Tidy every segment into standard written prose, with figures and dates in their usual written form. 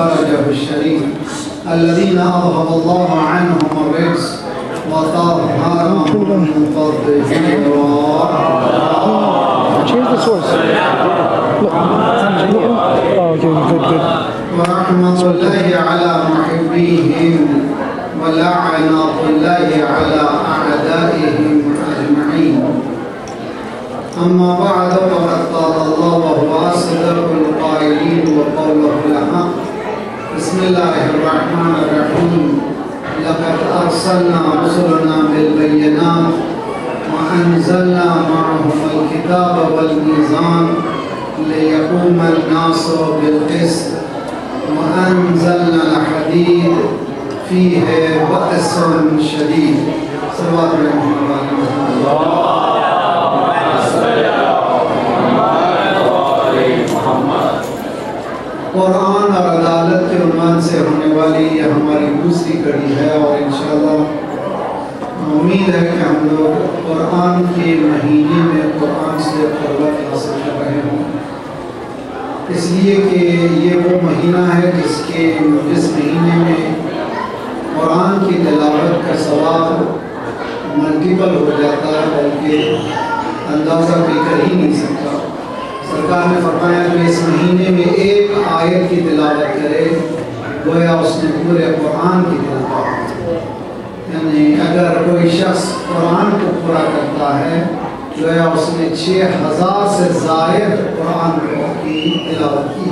فرجه الشريف الذين أذهب الله عنهم الرجس وطهرهم تطهيرا. Change the source. Look. Oh, okay, good. ورحمة الله على محبيهم ولعنة الله على أعدائهم أجمعين. أما بعد فقد قال الله وهو أصدق القائلين وقوله الحق. بسم الله الرحمن الرحيم. لقد أرسلنا رسلنا بالبينات وأنزلنا معهم الكتاب والميزان ليقوم الناس بالقسط وأنزلنا الحديد فيه بأس شديد. صلوات الله قرآن اور عدالت کے عنوان سے ہونے والی یہ ہماری دوسری کڑی ہے، اور انشاءاللہ امید ہے کہ ہم لوگ قرآن کے مہینے میں قرآن سے قربت حاصل کر رہے ہوں، اس لیے کہ یہ وہ مہینہ ہے جس مہینے میں قرآن کی تلاوت کا ثواب ملٹیپل ہو جاتا ہے، بلکہ اندازہ بھی کر ہی نہیں سکتا۔ سرکار نے فرمایا کہ اس مہینے میں ایک آیت کی تلاوت کرے گویا اس نے پورے قرآن کی تلاوت، یعنی اگر کوئی شخص قرآن کو پورا کرتا ہے گویا اس نے 6000 سے زائد قرآن کی تلاوت کی۔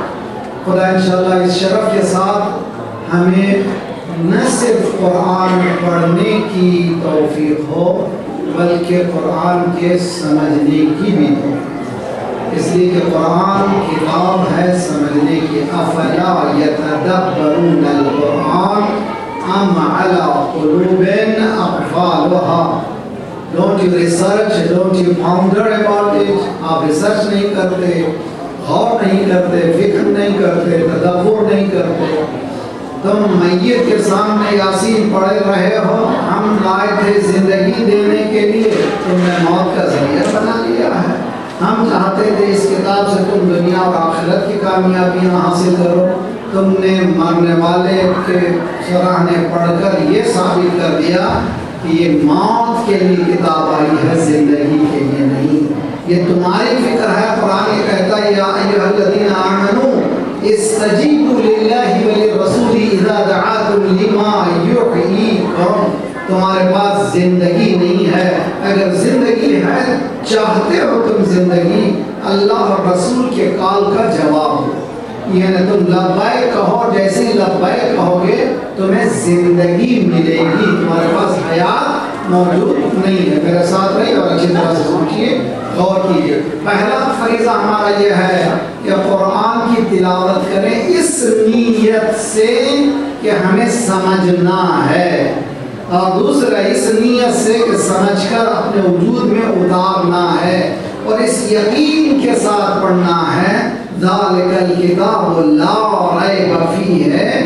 خدا انشاءاللہ اس شرف کے ساتھ ہمیں نہ صرف قرآن پڑھنے کی توفیق ہو بلکہ قرآن کے سمجھنے کی بھی توفیق، اس لیے کہ قرآن کتاب ہے سمجھنے کی۔ افلا یتدبرون القرآن ام علی قلوب اقفالها۔ Don't you research, don't you ponder about it؟ آپ ریسرچ نہیں کرتے، غور نہیں کرتے، فکر نہیں کرتے، تدبر نہیں کرتے۔ تم میت کے سامنے یاسین پڑھے رہے ہو، ہم لائے تھے زندگی دینے کے لیے، تم نے موت کا ذریعہ بنا لیا ہے۔ ہم چاہتے تھے اس کتاب سے تم دنیا اور آخرت کی کامیابیاں حاصل کرو، تم نے مرنے والے کے سراہنے پڑھ کر یہ ثابت کر دیا کہ یہ موت کے لیے کتاب آئی ہے، زندگی کے لیے نہیں۔ یہ تمہاری فکر ہے۔ قرآن یہ کہتا ہے یا ایھا الذین آمنوا استجیبوا للہ وللرسول اذا دعاکم لما یحییکم۔ تمہارے پاس زندگی نہیں ہے، اگر زندگی ہے چاہتے ہو تم زندگی، اللہ اور رسول کے کال کا جواب دو، یعنی تم لبیک کہو، جیسے لبیک کہو گے تمہیں زندگی ملے گی، تمہارے پاس حیات موجود نہیں ہے۔ میرے ساتھ رہیے اور اچھی طرح سے سوچیے، غور کیجیے۔ پہلا فریضہ ہمارا یہ ہے کہ قرآن کی تلاوت کریں اس نیت سے کہ ہمیں سمجھنا ہے، اور دوسرا اس نیت سے کہ سمجھ کر اپنے وجود میں اتارنا ہے، اور اس یقین کے ساتھ پڑھنا ہے ذالک الکتاب لا ریب فیہ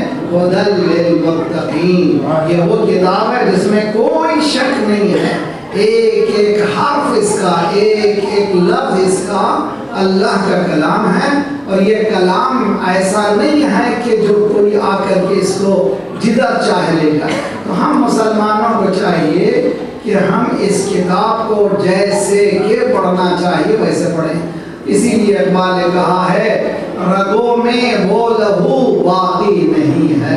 ھدی للمتقین۔ یہ وہ کتاب ہے جس میں کوئی شک نہیں ہے، ایک ایک حرف اس کا، ایک ایک لفظ اس کا اللہ کا کلام ہے، اور یہ کلام ایسا نہیں ہے کہ جو کوئی آ کر کے اس کو جدھر چاہ لے گا۔ تو ہم مسلمانوں کو چاہیے کہ ہم اس کتاب کو جیسے کہ پڑھنا چاہیے ویسے پڑھیں۔ اسی لیے اقبال نے کہا ہے رگوں میں وہ لہو باقی نہیں ہے،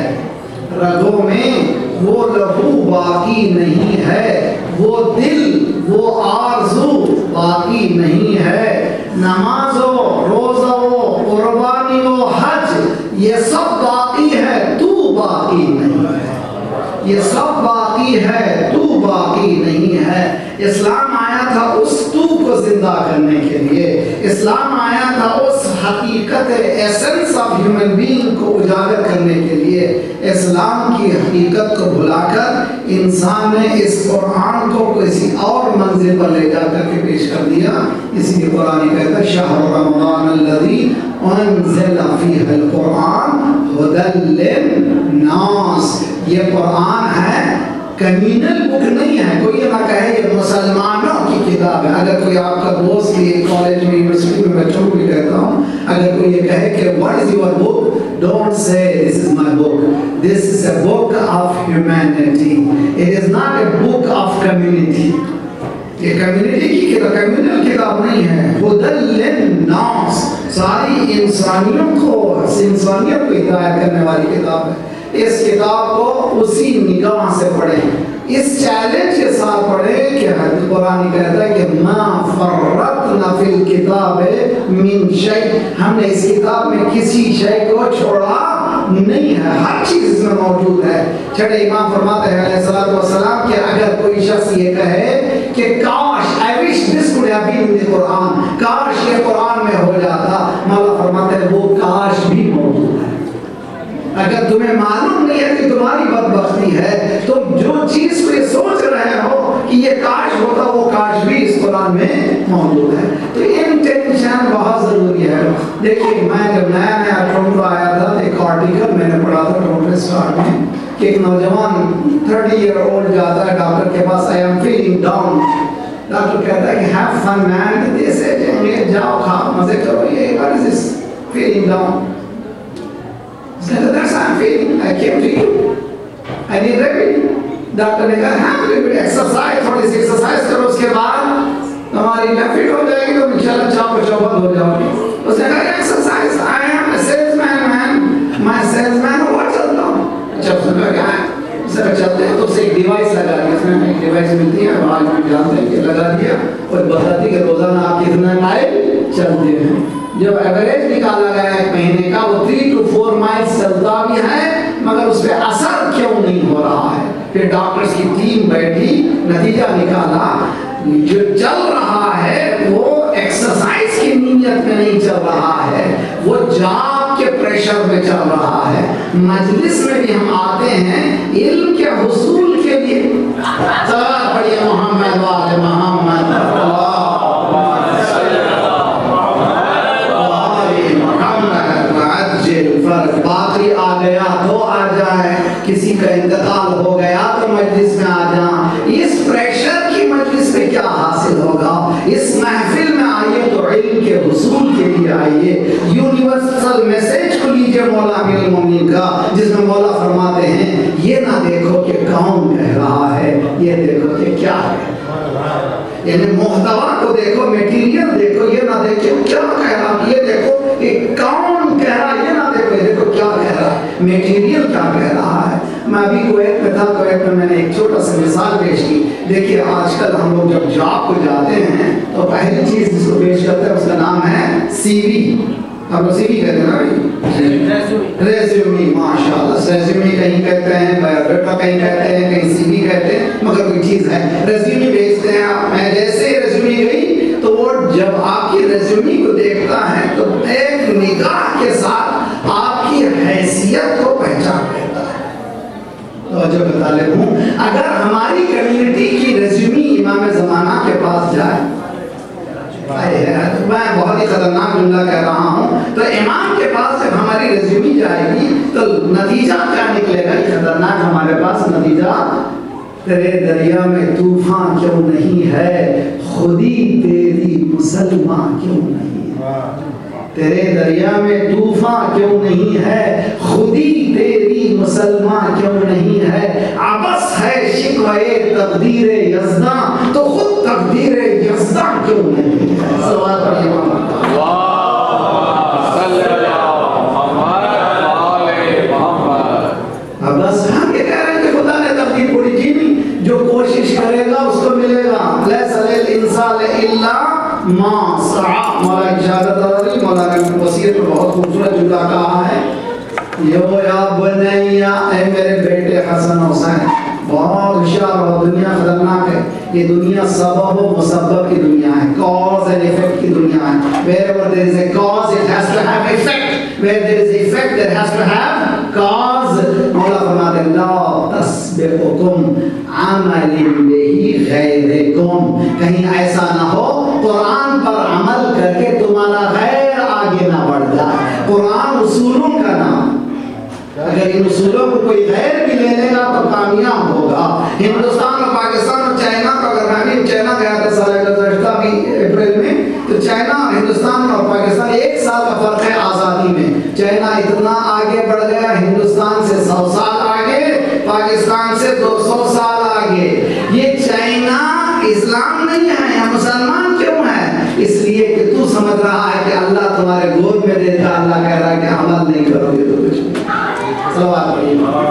رگوں میں وہ لہو باقی نہیں ہے، وہ دل وہ آرزو باقی نہیں ہے، نماز و روزہ و قربانی و حج یہ سب باقی ہے، تو باقی نہیں ہے، یہ سب باقی ہے، تو باقی نہیں ہے۔ اسلام آیا تھا اس تو کو زندہ کرنے کے لیے، اسلام آیا تھا اس حقیقت ایسنس آف ہیومن بینگ کو اجاگر کرنے کے لیے۔ اسلام کی حقیقت کو بھلا کر انسان نے اس قرآن کو کسی اور منزل پر لے جا کر کے پیش کر دیا۔ اسی لیے قرآن کہتا ہے شہر رمضان الذی انزل فیہ القرآن ھدی للناس۔ یہ قرآن ہے کمیونل بک نہیں ہے. کوئی یہ نہ کہے یہ مسلمانوں کی کتاب ہے. اگر کوئی آپ کا دوست یہ کالج میں یونیورسٹی میں بچوں کو بھی کہتا ہوں, اگر کوئی یہ کہے کہ what is your book, don't say this is my book. This is a book of humanity. It is not a book of community. یہ کمیونٹی کی کتاب, کمیونل کتاب نہیں ہے. ہدی للناس, ساری انسانیت کو ہدایت کرنے والی کتاب ہے. اس کتاب کو اسی نگاہ سے پڑھیں, اس چیلنج کے ساتھ پڑھیں کہ قرآن کہتا ہے کہ ما فرطنا فی الکتاب من شیء, ہم نے اس کتاب میں کسی شے کو چھوڑا نہیں ہے, ہر چیز اس میں موجود ہے. چھٹے امام فرماتے ہیں علیہ الصلوۃ والسلام کہ اگر کوئی شخص یہ کہے کہ کاش I wish this could have been in the قرآن, کاش یہ قرآن میں ہو جاتا, مولا فرماتے ہیں وہ کاش بھی موجود ہے. اگر تمہیں معلوم نہیں ہے کہ تمہاری بدبختی ہے, تم جو چیز کو یہ سوچ رہے ہو کہ یہ کاش ہوتا, وہ کاش بھی اس قرآن میں موجود ہے. تو انٹینشن بہت ضروری ہے. دیکھیے میں جب نیا ٹورنٹو آیا تھا, ایک آرٹیکل میں نے پڑھا تھا ٹورنٹو اسٹار میں کہ ایک نوجوان 30 ایئر اولڈ جاتا ہے ڈاکٹر کے پاس, I am feeling down. Doctor کہتا ہے کہ have fun man, جیسے جاؤ کھاؤ مزے کرو, یہ what is this feeling down? That's how I'm feeling. I came to you. I need remedy. Doctor نے کہا ہاں ایکسرسائز, تھوڑی سی ایکسرسائز کرو, اس کے بعد تمہاری فٹ ہو جائے گی, تو انشاءاللہ چاپ چوبند ہو جاؤ گی. اس نے کہا exercise, I am a salesman man, میں salesman ہوا چلتا ہوں. اچھا اس نے کہا سر چلتے ہیں, تو اسے ایک ڈیوائس لگا دیا. اس میں ایک ڈیوائس ملتی ہے, آج بھی جانتے ہیں کہ لگا دیا اور بتاتی کہ روزانہ آپ کتنا مائل چلتے ہیں. جب ایوریج نکالا گیا ایک مہینے کا, وہ 3 to 4 مائل چلتا بھی ہے, مگر اس پہ اثر کیوں نہیں ہو رہا ہے. پھر ڈاکٹرز کی ٹیم بیٹھی, نتیجہ نکالا جو چل رہا ہے وہ ایکسرسائز کی نیت میں نہیں چل رہا ہے, وہ جاب کے پریشر میں چل رہا ہے. مجلس میں بھی ہم آتے ہیں علم کے حصول کے لیے. سلام پڑھیے محمد وآل محمد. باقی آ گیا تو آ جائے, کسی کا انتقال ہو گیا تو مجلس میں آ جائیں. اس پریشر کی مجلس میں کیا حاصل ہوگا؟ اس محفل میں آئیے تو علم کے حصول کے لیے آئیے. یونیورسل میسج کو لیجیے مولا امیر المومنین کا, جس میں مولا فرماتے ہیں یہ نہ دیکھو کہ کون کہہ رہا ہے, یہ دیکھو کہ کیا ہے. یعنی محتوا کو دیکھو, میٹیریل دیکھو, یہ نہ دیکھو کیا کہہ رہا, یہ دیکھو کہ کون کہہ رہا, یہ نہ دیکھو, یہ دیکھو کیا کہہ رہا ہے, میٹیریل کیا کہہ رہا ہے. میں ابھی کویت میں تھا, کویت میں میں نے ایک چھوٹا سا مثال پیش کی. دیکھیے آج کل ہم لوگ جب جاب کو جاتے ہیں تو پہلی چیز جس کو پیش کرتے ہیں اس کا نام ہے سی وی. آپ لوگ سی وی کہتے ہیں نا بھائی, ریزیومی. ماشاء اللہ, ریزیومی کہیں کہتے ہیں, بایوڈیٹا کہیں کہتے ہیں, کہیں سی وی کہتے ہیں, مگر کوئی چیز ہے ریزیومی بھیجتے ہیں آپ. میں جیسے ہی ریزیومی گئی تو وہ جب آپ کی ریزیومی کو دیکھتا ہے تو ایک نگاہ کے ساتھ آپ کی حیثیت کو پہچان لیتا ہے. توجہ کا طالب ہوں, اگر ہماری کمیونٹی کی ریزیومی امام زمانہ کے پاس جائے, میں بہت ہی خطرناک جملہ کہہ رہا ہوں, تو امام کے پاس جب ہماری ریزیومی جائے گی تو نتیجہ کیا نکلے گا؟ خطرناک ہمارے پاس نتیجہ, تیرے دریا میں طوفان کیوں نہیں ہے, خودی تیری مسلمان کیوں نہیں ہے. تیرے دریا میں طوفان کیوں نہیں ہے, خودی تیری مسلمان کیوں نہیں ہے. عبث ہے شکوے تقدیر یزداں, تو خود تقدیر یزداں کیوں نہیں ہے. سوال پڑھیے اب بس ہم یہ کہہ رہے ہیں کہ خدا نے تقدیر پوری کی نہیں, جو کوشش کرے گا اس کو ملے گا. لیس للانسان الا ما سعى. مولا کی شہادت داری, مولا نے وصیت میں بہت خوبصورت جملہ کہا ہے, یو یا بنیا, اے میرے بیٹے حسن حسین. بہت ہوشیار ہو, دنیا خطرناک ہے. یہ دنیا سبب و مسبب کی دنیا ہے, cause and effect کی دنیا ہے. Wherever there is a cause it has to have effect. Where there is effect there has to have cause. مولا فرماتے ہیں لا تسبقکم عمل به غیرکم, کہیں ایسا نہ ہو قرآن پر عمل کر کے تمہارا غیر آگے نہ بڑھ جائے. قرآن اصولوں کا نام, اگر ان اصولوں کو کوئی غیر بھی لے لے گا تو کامیاب ہوگا. ہندوستان اور پاکستان اور چائنا کا، اگر میں بھی چائنا گیا تھا سال گزشتہ بھی اپریل میں، تو چائنا ہندوستان اور پاکستان 1 سال کا فرق ہے آزادی میں. چائنا اتنا آگے بڑھ گیا، ہندوستان سے 100 سال آگے، پاکستان سے 200 سال آگے. یہ چائنا اسلام نہیں ہے، یا مسلمان کیوں ہے؟ اس لیے کہ تو سمجھ رہا ہے کہ اللہ تمہارے گود میں دیتا، اللہ کہہ رہا ہے کہ عمل نہیں کرو گے تو کچھ نہیں. صلوات پڑھیے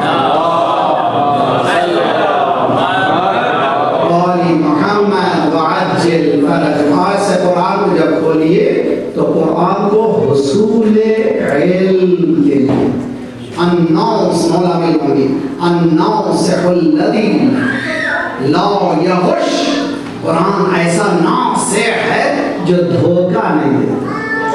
محمد وعجل فرج. آج سے قرآن کو جب کھولیے تو قرآن کو حصول علم کے لیے الناصح مولا ملکی الناصح الذی لا یغش. قرآن ایسا ناصح ہے جو دھوکہ نہیں دیتا.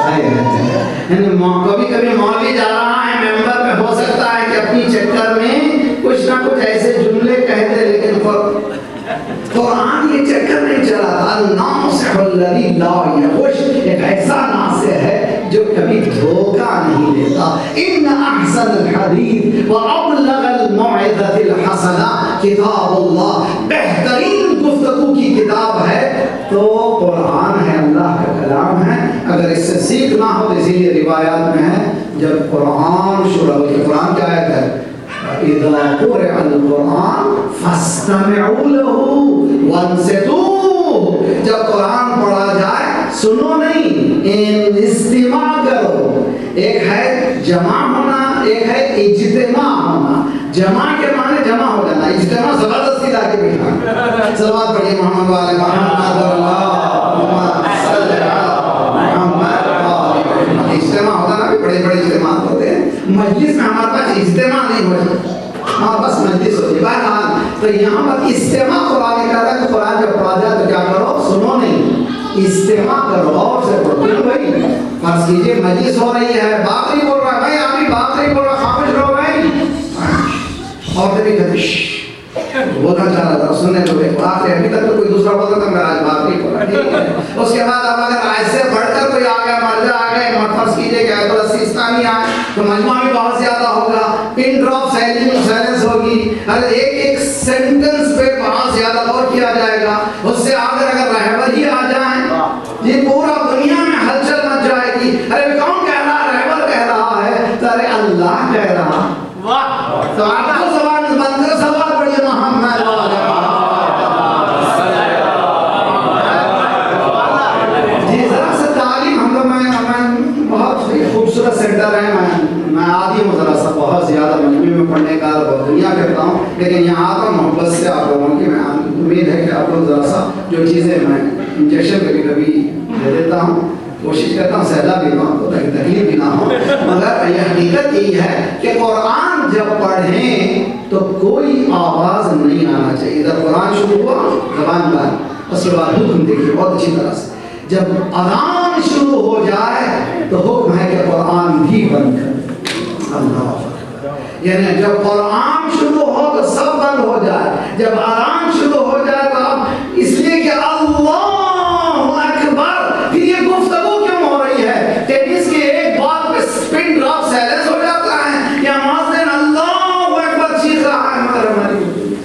کبھی کبھی مولوی جا رہا ہے ممبر میں، ہو سکتا ہے کہ اپنی چکر میں کچھ نہ کچھ ایسے جملے کہتے، لیکن قرآن یہ چکر نہیں چلا تھا. الناصح الذی لا یغش، ایک ایسا ناصح ہے جو کبھی دھوکہ نہیں دیتا. ان احسن الحدیث وابلغ الموعظۃ الحسنہ کتاب اللہ. بہترین گفتگو کی کتاب ہے تو قرآن ہے، اللہ کا کلام ہے. اگر اس سے سیکھنا ہو تو اسی لیے روایات میں ہے جب قرآن شروع ہو، قرآن کی آیت ہے اذا قرئ القرآن فاستمعوا له وانصتوا. جب قرآن پڑھا جائے سنو نہیں، استماع کرو. ایک ہے جمع ہونا، ایک ہے اجتماع ہونا. جمع کے معنی جمع ہو جانا، اجتماع زبردستی لا کے بٹھانا. صلوات پڑھیے محمد والے محمد اللہم صلی علی محمد. اجتماع ہوتا نا، بڑے بڑے اجتماعات ہوتے ہیں. مجلس میں ہمارے پاس اجتماع نہیں ہو جاتا، ہاں بس مجلس ہوتی ہے. بہرحال تو یہاں پر استماع قرآن کہتا ہے کہ قرآن جب پڑھا جائے تو کیا کرو؟ سنو نہیں، استماع کرو، غور سے پڑھو. کیوں بھائی؟ فرض کیجئے مجلس ہو رہی ہے، باپ نہیں بول رہا ہے، بھائی آپ بھی باپ نہیں بول رہا، خاموش رہو بھائی. عورتیں بھی کہتی بولنا چاہ رہا تھا، سننے کو دیکھو. آخر ابھی تک تو کوئی دوسرا بولتا تھا، میں آج باپ نہیں بولا. ٹھیک ہے، اس کے بعد اب اگر آج سے بڑھ کر کوئی آ گیا، مرجع آ گئے، فرض کیجئے کہ آیت السیستانی آئے تو مجموعہ بھی بہت زیادہ ہوگا، پن ڈراپ سائلنس ہوگی، ہر ایک سینٹنس پہ بہت زیادہ غور کیا جائے گا. اس سے اگر رہبر ہی آ جائیں، یہ پورا دنیا میں ہلچل مچ جائے گی. ارے کون کہہ رہا ہے؟ رہبر کہہ رہا ہے. تو ارے اللہ کہہ رہا. تو آپ کو زبان بند کر سوال پڑھیے محمد والے. جی ذرا سے تعلیم ہم لوگ میں بہت خوبصورت سینٹر ہے. میں عادی ہوں ذرا سا بہت زیادہ مجموعے میں پڑھنے کا، بہت دنیا کرتا ہوں، لیکن یہاں آتا ہوں محبت سے آپ لوگوں کی. میں امید ہے کہ آپ لوگ ذرا سا جو چیزیں میں انجیکشن کبھی کبھی دے دیتا ہوں، کوشش کرتا ہوں سہلا بھی نہ ہو تاکہ تکلیف بھی نہ ہو. مگر یہ حقیقت یہی ہے کہ قرآن جب پڑھیں تو کوئی آواز نہیں آنا چاہیے. جب قرآن شروع ہوا زبان بند، اس کے بعد حکم دیکھیے بہت اچھی طرح سے. جب اذان شروع ہو جائے تو حکم ہے کہ قرآن بھی بند کر. اللہ، یعنی جب قرآن شروع ہو تو سب بند ہو جائے. جب اذان شروع ہو جائے تو اب اس لیے کہ اللہ اکبر. پھر یہ گفتگو کیوں ہو رہی ہے؟ ٹینس کے ایک بال پہ سپن ڈراپ سائلنس ہو جاتا ہے، یا مؤذن اللہ اکبر چیخ رہا ہے، مگر ہماری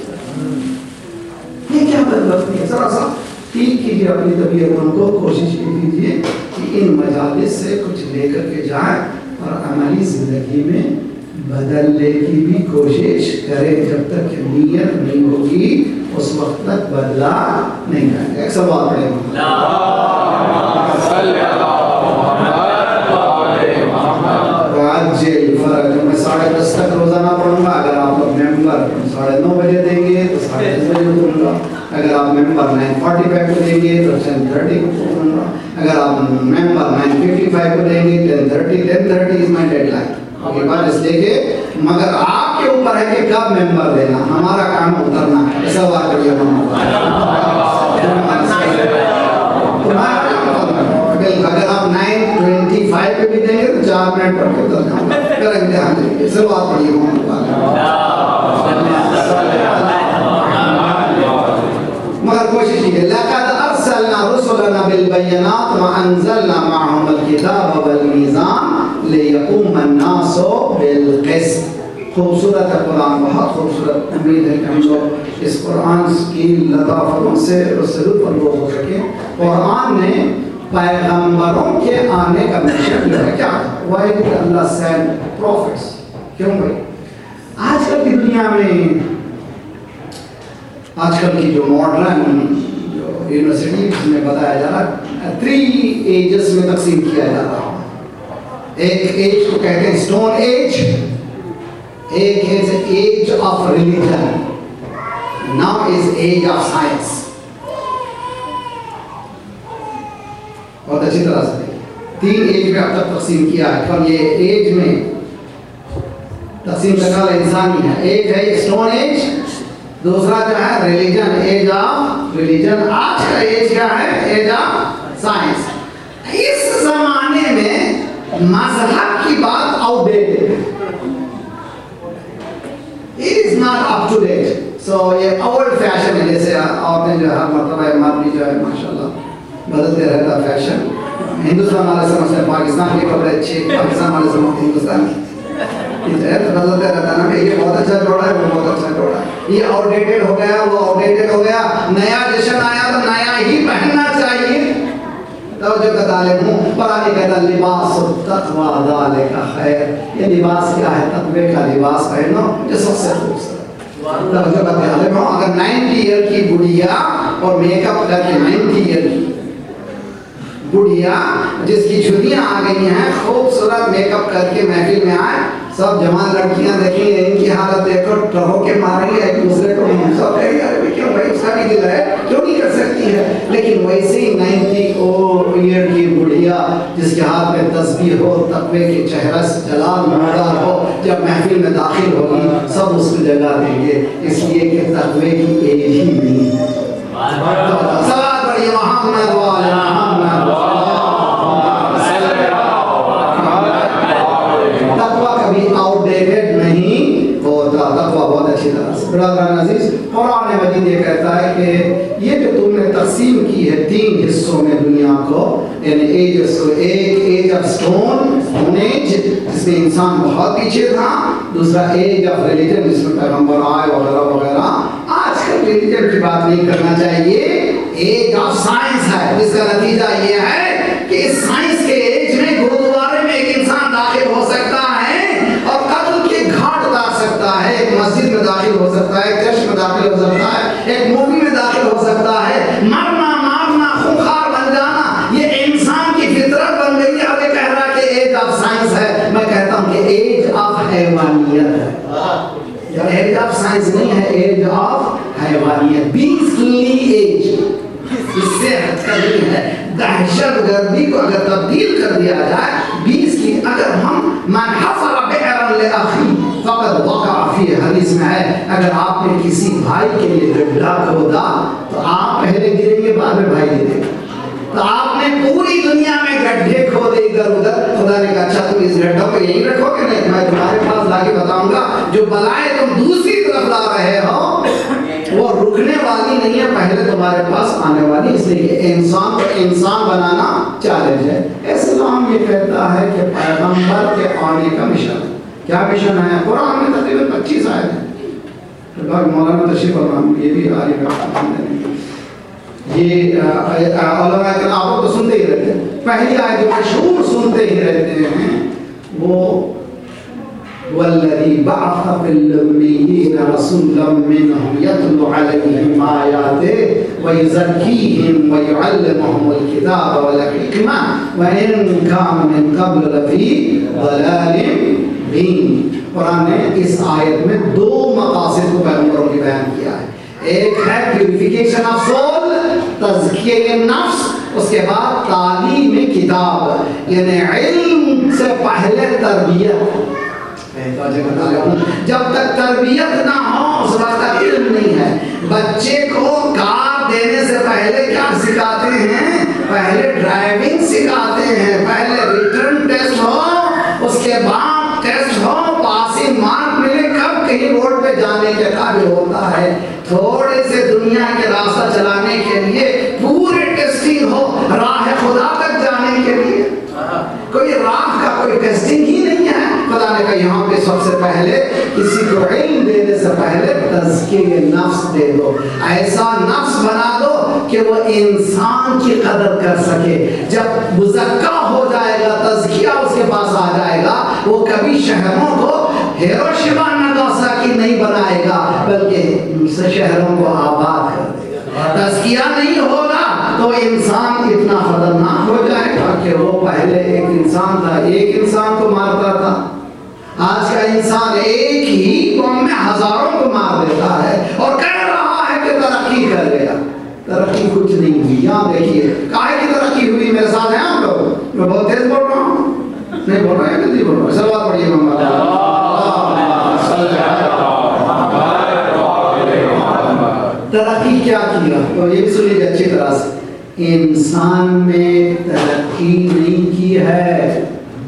یہ کیا بدبختی ہے؟ ذرا سا ٹھیک کیجیے اپنی طبیعتوں کو، کوشش کیجیے کہ ان مجالس سے کچھ لے کر کے جائیں اور ہماری زندگی میں بدلنے کی بھی کوشش کریں. جب تک کہ نیت نہیں ہوگی اس وقت تک بدلا نہیں کریں گے. ایک سوال پڑھیں گے. میں 10:30 تک روزانہ پڑھوں گا. اگر آپ لوگ ممبر 9:30 بجے دیں گے تو 10:30 بجے پڑھوں گا. اگر آپ ممبر 9:45 کو دیں گے تو 10:30 کو پڑھوں گا. اگر آپ ممبر 9:55 کو دیں گے 10:30 از مائی ڈیڈ لائن. اس لیے کہ مگر آپ کے اوپر ہے کہ کب ممبر دینا، ہمارا کام اترنا ہے. ایسا بات کریے اگر آپ 9:25 پہ بھی دیں گے تو 4 منٹ پڑھ کے اتر جاؤں گا. پھر امتحان دیں گے. سر بات پڑھیے مگر کوشش کیجیے. لقد ارسلنا رسلنا بالبينات وانزلنا معهم الكتاب والميزان ليقوم الناس بالقسط. خوبصورت ہے قرآن، بہت خوبصورت. امید ہے کہ ہم لوگ اس قرآن کی لطافتوں سے لطف اندوز ہو سکیں. قرآن نے پیغمبروں کے آنے کا مشن جو ہے کیا تھا؟ Why did Allah send prophets؟ کیوں بھائی؟ آج کل کی دنیا میں، آج کل کی جو ماڈرن جو یونیورسٹیز میں بتایا جا رہا ہے 3 ایجز میں تقسیم کیا جا رہا ہے. ایک ایج کو کہتے ہیں اسٹون ایج، ایک ہے age of religion, now is age of science. بہت اچھی طرح سے 3 ایج میں اب تک تقسیم کیا ہے، پر یہ ایج میں تقسیم کرنے والا انسانی ہے. ایک ہے اسٹون ایج، دوسرا جو ہے ریلیجن، ایج آف ریلیجن. آج کا ایج کیا ہے؟ Age of science. اس زمانے میں مذہب کی بات آؤٹ ڈیٹڈ ہے. It is not up to date. So یہ اولڈ فیشن ہے. جیسے عورتیں جو ہے ہر مرتبہ مرد بھی جو ہے ماشاءاللہ بدلتے رہتا فیشن. ہندوستان والے سمجھتے ہیں پاکستان کے کپڑے اچھے، پاکستان والے سمجھتے ہیں ہندوستان کی. بدلتے رہتا نا کہ یہ بہت اچھا جوڑا ہے، وہ بہت اچھا جوڑا ہے. یہ آؤٹ ڈیٹڈ ہو گیا، وہ آؤٹ ڈیٹڈ ہو گیا. نیا جشن آیا تو نیا ہی پہننا چاہیے. توجہ کا طالب ہوں. قرآن کہتا ہے لباس التقوی ذالک خیر. یہ لباس کیا ہے؟ تقوی کا لباس پہنو جو سب سے خوبصورت. توجہ کا طالب ہوں. اگر 90 ایئر کی بڑھیا اور میک اپ کر کے 90 ایئر کی بڑھیا جس کی چھٹیاں آ گئی ہیں خوبصورت میک اپ کر کے محفل میں آئے، سب جوان لڑکیاں دیکھیں گے ان کی حالت دیکھ کر ٹرہو کے ماریں گے ایک دوسرے کو. سب کہیں گے کیوں بھائی اس کا بھی دل ہے، کیوں نہیں کر سکتی ہے. لیکن ویسے ہی 90 ایئر کی بڑھیا جس کے ہاتھ میں تسبیح ہو، تقوی کے چہرہ سے جلال نمودار ہو، جب محفل میں داخل ہوگی سب اس کو جگہ دیں گے، اس لیے کہ تقوی کی ایج ہی نہیں ہے. صلوات پڑھیے محمد وعلی محمد. تقوی کبھی آؤٹ ڈیٹڈ نہیں ہوتا. تقوی بہت اچھی طرح سے. برادران عزیز، قرآن مجید یہ کہتا ہے کہ یہ جو تم نے تقسیم کی ہے 3 حصوں میں دنیا کو، یعنی ایجز کو، ایک ایج آف اسٹون ایج جس میں انسان بہت پیچھے تھا، دوسرا ایج آف ریلیجن جس میں پیغمبر آئے وغیرہ وغیرہ. آج کل ریلیجن کی بات نہیں کرنا چاہیے. ایج آف سائنس ہے جس کا نتیجہ یہ ہے کہ اس سائنس کے ایج میں گرودوارے میں ایک انسان داخل ہو سکتا ہے اور قتل کے گھاٹ اتار سکتا ہے، ایک مسجد میں داخل ہو سکتا ہے، ایک چرچ میں داخل ہو سکتا ہے، ایک مووی میں داخل ہو سکتا ہے. مرنا مارنا خونخوار بن جانا یہ انسان کی فطرت بن گئی ہے. اور یہ کہہ رہا کہ ایج آف سائنس ہے. میں کہتا ہوں کہ ایج آف حیوانیت ہے. ایج آف سائنس نہیں ہے، ایج آف حیوانیت. بیسٹلی ایج اس سے ہٹ کر نہیں ہے. دہشت گردی کو اگر تبدیل کر دیا جائے 20 کی، اگر ہم من حفر بئرا لاخی فقد وقع فی، حدیث میں ہے اگر آپ نے کسی بھائی کے لیے گڈھا کھودا تو آپ پہلے گریں گے بعد میں بھائی گرے گا. تو آپ نے پوری دنیا میں گڈھے کھودے ادھر ادھر. خدا نے کہا اچھا تم اس گڈھا کو یہی رکھو گے؟ نہیں، میں تمہارے پاس لا کے بتاؤں گا جو بلائیں تم دوسری طرف لا رہے ہو وہ رکنے والی نہیں ہے، پہلے تمہارے پاس آنے والی. اس لیے کہ انسان کو انسان بنانا چیلنج ہے. اسلام یہ کہتا ہے کہ پیغمبر کے آنے کا مشن ہے. کیا مشن ہے؟ قرآن میں تقریباً 25 آیت ہیں. مولانا تشریف فرما، یہ بھی آ رہی یہ علماء آپ تو سنتے ہی رہتے ہیں. پہلی آیت جو مشہور سنتے ہی رہتے ہیں وہ والذی بعث فی الأمیین رسولا منهم یتلو علیہم آیاتہ ویزکیہم ویعلمہم الکتاب والحکمہ وإن کان من قبل لفی ضلال مبین. قرآن نے اس آیت میں 2 مقاصد کو پیغمبروں کی بیان کیا ہے. ایک ہے پیوریفیکیشن آف سول، تزکیہ نفس، اس کے بعد تعلیم کتاب یعنی علم سے پہلے تربیت. جب تک تربیت نہ ہو اس وقت تک علم نہیں ہے. بچے کو کار دینے سے پہلے کیا سکھاتے ہیں؟ پہلے ڈرائیونگ سکھاتے ہیں. پہلے ریٹرن ٹیسٹ ہو، اس کے بعد ٹیسٹ ہو، پاسنگ مارک ملے، کب کہیں روڈ پہ جانے کے قابل ہوتا ہے. تھوڑے سے دنیا کے راستہ چلانے کے لیے پورے ٹیسٹنگ ہو، راہ خدا تک جانے کے لیے کوئی راہ کا کوئی ٹیسٹنگ ہی نہیں ہے. خدا تعالیٰ نے کہا یہاں پہ سب سے پہلے کسی کو علم دینے سے پہلے تزکیہ نفس دے دو، ایسا نفس بنا دو کہ وہ انسان کی قدر کر سکے. جب مزکا ہو جائے گا، تزکیہ اس کے پاس آ جائے گا، وہ کبھی شہروں کو ہیروشیما ناگاساکی نہیں بنائے گا بلکہ شہروں کو آباد کر دے گا. تزکیہ نہیں ہوگا تو انسان اتنا خطرناک ہو جائے گا کہ وہ پہلے ایک انسان تھا، ایک انسان کو مارتا تھا، آج کا انسان ایک ہی قوم میں ہزاروں کو مار دیتا ہے اور کہہ رہا ہے کہ ترقی کر گیا. ترقی کچھ نہیں ہوئی. یہاں دیکھیے کاہے کی ترقی ہوئی. میرے ساتھ ہیں آپ لوگ؟ میں بہت تیز بول رہا ہوں؟ نہیں بول رہا ہے، جلدی بول رہا ہوں. سلوات پڑھیے محمد. ترقی کیا کیا؟ اور یہ بھی سن لیجیے اچھی طرح سے، انسان میں ترقی نہیں کی ہے،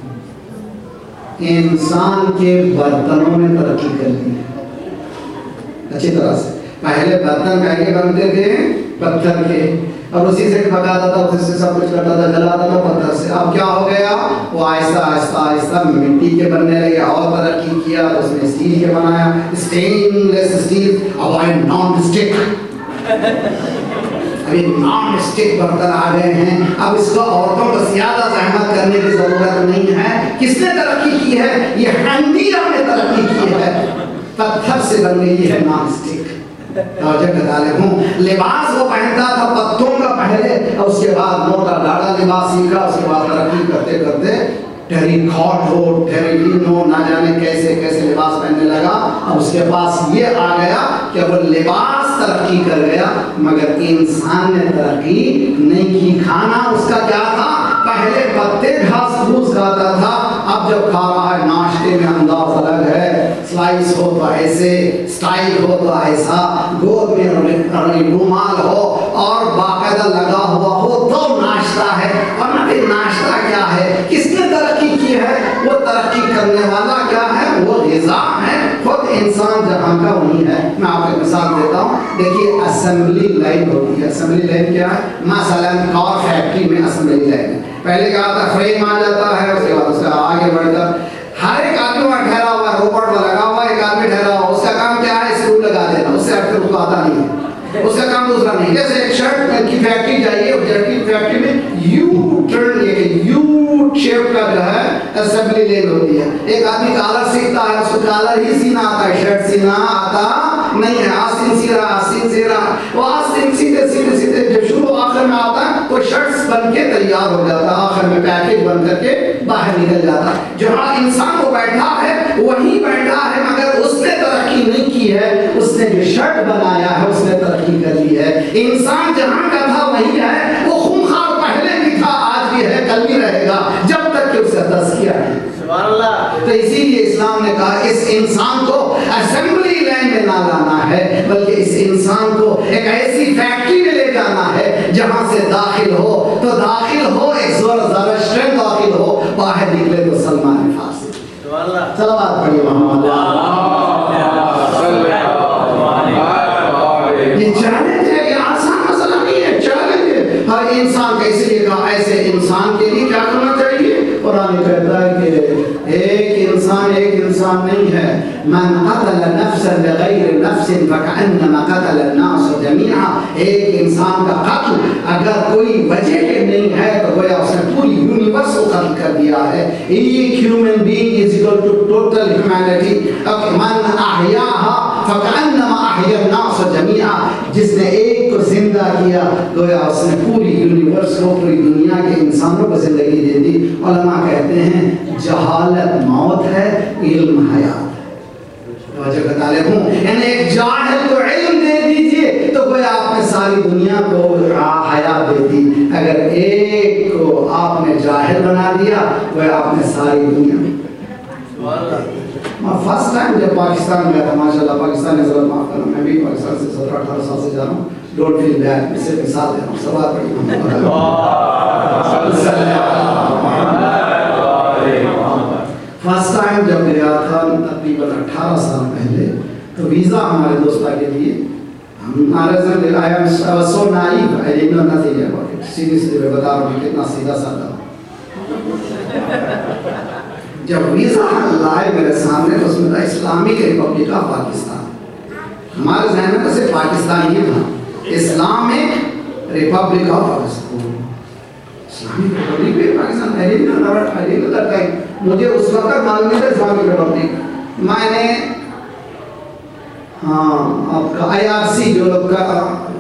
انسان کے برتنوں میں ترقی کر لی ہے. اچھی طرح سے پہلے برتن کیسے بنتے تھے؟ پتھر کے، اور اسی سے پکاتا تھا، اسی سے سب کچھ کرتا تھا، جلاتا تھا پتھر سے. اب کیا ہو گیا؟ وہ آہستہ آہستہ آہستہ مٹی کے بننے لگے، اور ترقی کیا تو اس نے اسٹیل کے بنایا، اسٹین لیس اسٹیل. اب آئے نان اسٹک، ابھی نان اسٹک برتن آ گئے ہیں. اب اس کو عورتوں کو زیادہ زحمت کرنے کی ضرورت نہیں ہے. کس نے ترقی کی ہے؟ یہ ہنڈیا نے ترقی کی ہے، پتھر سے بن گئی ہے نان اسٹک. لباس وہ پہنتا تھا پتوں کا پہلے، اور اس کے بعد موٹا ڈاڑا لباس سیکھا، اس کے بعد ترقی کرتے کرتے ٹیریکاٹ ہو، ٹیریلین ہو، نہ جانے کیسے کیسے لباس پہننے لگا. اب اس کے پاس یہ آ گیا کہ وہ لباس ترقی کر گیا مگر انسان نے ترقی نہیں کی. کھانا اس کا کیا تھا؟ پہلے پتے گھاس پھوس کھاتا تھا، اب جب کھا رہا ہے ناشتے میں انداز الگ ہے، سلائس ہو تو ایسے، سٹائل ہو تو ایسا، گود میں رومال ہو اور باقاعدہ لگا ہوا ہو تو ناشتہ ہے. اور نہ پھر ناشتہ کیا ہے؟ کس نے ترقی کی ہے؟ وہ ترقی کرنے والا کیا ہے؟ وہ غذا ہے. خود انسان جہاں کا وہی ہے. میں آپ کو مثال دیتا ہوں. دیکھیے اسمبلی لائن ہوتی ہے. اسمبلی لائن کیا ہے؟ مثلا کار فیکٹری میں اسمبلی لائن ہے. پہلے کیا ہوتا ہے؟ فریم آ جاتا ہے، اس کے بعد اس کا آگے بڑھ کر ہر ایک آدمی وہاں ٹھہرا ہوا ہے، روبوٹ میں لگا ہوا ہے، ایک آدمی ٹھہرا ہوا، اس کا کام کیا ہے؟ اسکرو لگا دینا. اس سے ہٹ کر اس کو آتا نہیں ہے، اس کا کام دوسرا نہیں. جیسے ایک شرٹ کی فیکٹری جائیے، فیکٹری میں یو ٹرن یو شیپ کا جو ہے اسمبلی لین ہوتی ہے. ایک آدمی کالر سیکھتا ہے، اس کو کالر ہی سینا آتا ہے، شرٹ سینا آتا نہیں ہے. آستین سی رہا، آستین سی رہا، وہ آستین سیدھے سیدھے سیدھے جب شروع آخر میں آتا ہے تو شرٹس بن کے تیار ہو جاتا ہے، آخر میں پیکیج بن کر کے باہر نکل جاتا ہے. جہاں انسان کو بیٹھا ہے وہیں بیٹھا ہے مگر اس نے ترقی نہیں کی ہے. اس نے جو شرٹ بنایا ہے اس نے ترقی کر لی ہے. انسان جہاں کا تھا وہی ہے. وہ خونخوار پہلے بھی تھا، آج بھی ہے، کل بھی رہے گا جب تک کہ اسے تزکیہ ہے. تو اسی لیے اسلام نے کہا اس انسان کو اسمبلی لائن میں نہ لانا ہے بلکہ اس انسان کو ایک ایسی فیکٹری میں لے جانا ہے جہاں سے داخل ہو تو داخل ہو ایک زور اسٹرینتھ داخل ہو، باہر نکلے تو سلمان فارسی. صلوات پڑھیے محمد. یہ چیلنج ہے، یہ آسان مسئلہ نہیں ہے، چیلنج ہے. ہر انسان کا اس لیے کہا ایسے انسان کے لیے کیا کرنا چاہیے؟ قرآن کہتا ہے کہ ایک انسان نہیں ہے. من قتل نفسا بغیر نفس فكأنما قتل الناس جميعا. ایک انسان کا قتل اگر کوئی وجہ کے نہیں ہے تو گویا اس نے پوری یونیورس کو قتل کر دیا ہے. ایک human being is equal to total humanity. من احیاها فكأنما احیا الناس جميعا. جس نے ایک کو زندہ کیا گویا اس نے پوری یونیورس کو، پوری دنیا کے انسانوں کو زندگی دے دی. علماء کہتے ہیں جہالت موت ہے، علم حیات ہے. یعنی ایک جاہل کو علم دے دیجئے تو کوئی آپ نے ساری دنیا کو حیات دے دی. اگر ایک کو آپ نے جاہل بنا دیا وہ آپ نے ساری دنیا. میں فرسٹ ٹائم جب پاکستان گیا تھا، ماشاءاللہ پاکستان نے ضرور معاف کرنا، میں بھی پاکستان سے 17-18 سال سے جا رہا ہوں. ڈونٹ فیل بیڈ، میں صرف مثال دے رہا ہوں. سوال پڑھی فرسٹ ٹائم جب گیا تھا تقریباً 18 سال پہلے تو ویزا ہمارے دوستہ کے لیے I was so naive, I didn't know nothing about it. Seriously میں بتا رہا ہوں کتنا سیدھا سادہ. جب ویزا لائے میرے سامنے تو اس میں تھا اسلامک ریپبلک آف پاکستان. ہمارے ذہن میں تو صرف پاکستان ہی تھا. Islamic Republic of Pakistan. Islamic Republic بھی پاکستان ہے. مجھے اس وقت معلوم نہیں تھا اسلامک ریپبلک. میں نے آپ کا آئی آر سی جو لوگ کا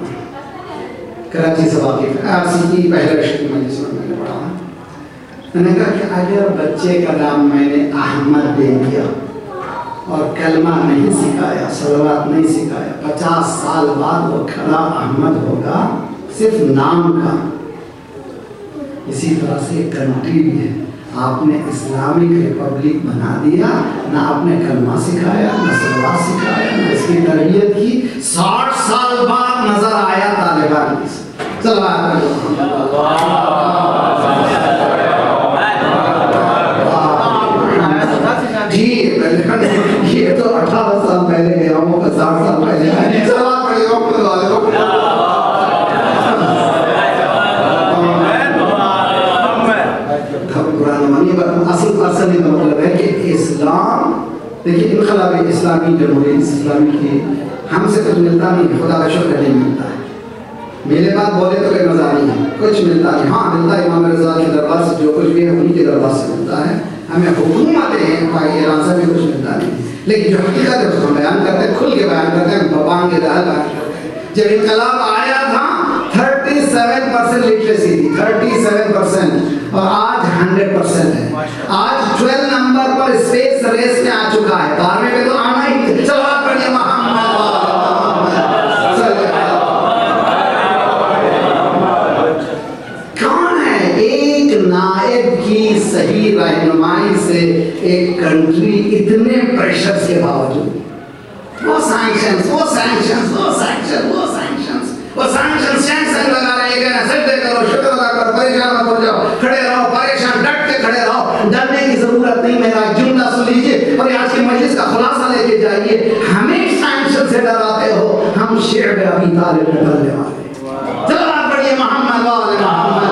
کراچی سے واقف ہے, آئی آر سی کی پہلے رشتے میں جس میں نے پڑھا ہے, میں نے کہا کہ اگر بچے کا نام میں نے احمد دے دیا اور کلمہ نہیں سکھایا, صلوات نہیں سکھایا, 50 سال بعد وہ کھڑا احمد ہوگا صرف نام کا. اسی طرح سے ایک کنٹری بھی ہے, آپ نے اسلامک ریپبلک بنا دیا, نہ آپ نے کلمہ سکھایا, نہ صلوات سکھایا, نہ اس کی تربیت کی. 60 سال بعد نظر آیا طالبان کی. صلوات جی, یہ تو 18 سال پہلے گیا ہوں, 60 سال پہلے اصل کا مطلب ہے کہ اسلام, دیکھیے انقلاب اسلامی جمہوریہ اسلامی کی ہم سے کچھ ملتا نہیں, خدا کا شکر نہیں ملتا ہے. میرے بات بولے تو کوئی مزہ نہیں ہے, کچھ ملتا نہیں. ہاں ملتا ہے امام رضا کے دربار سے, جو کچھ بھی ہے انہی کے دربار سے ملتا ہے. ہمیں حکومتیں ایران سے بھی کچھ ملتا نہیں, لیکن جو حقیقت ہے اس کو بیان کرتے ہیں, کھل کے بیان کرتے ہیں, بابان کے دہل بیان کرتے ہیں. جب انقلاب آیا تھا 37% لٹریسی تھی, 37%, اور آج 100% ہے. آج 12 نمبر پر اسپیس ریس میں آ چکا ہے, 12ویں میں تو آنا ہی. صلوات پڑھیے محمد. کون ہے ایک نائب کی صحیح رہنمائی سے ایک کنٹری اتنے پریشرز کے باوجود, وہ سینکشنز سینکشن لگا رہے ہیں, سجدے کرو, شکر ادا کرو, پریشان مت ہو جاؤ, کھڑے رہو, پریشان ڈٹ کے کھڑے رہو, ڈرنے کی ضرورت نہیں. میرا جملہ سن لیجیے اور آج کی مجلس کا خلاصہ لے کے جائیے. ہمیں سینکشن سے ڈراتے ہو, ہم شعب ابی طالب میں ڈرنے والے. صلوات پڑھیے محمد وآل محمد.